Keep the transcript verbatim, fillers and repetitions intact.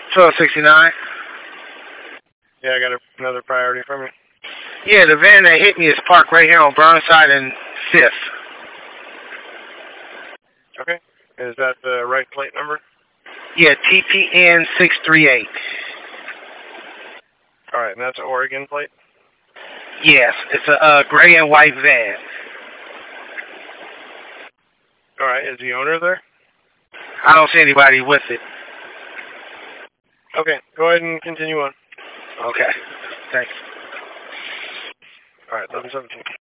twelve sixty-nine. Yeah, I got a, another priority from you. Yeah, the van that hit me is parked right here on Burnside and fifth. Okay. Is that the right plate number? Yeah, T P N six three eight. All right, and that's an Oregon plate? Yes, it's a uh, gray and white van. All right, is the owner there? I don't see anybody with it. Okay, go ahead and continue on. Okay, thanks. All right, eleven seventeen.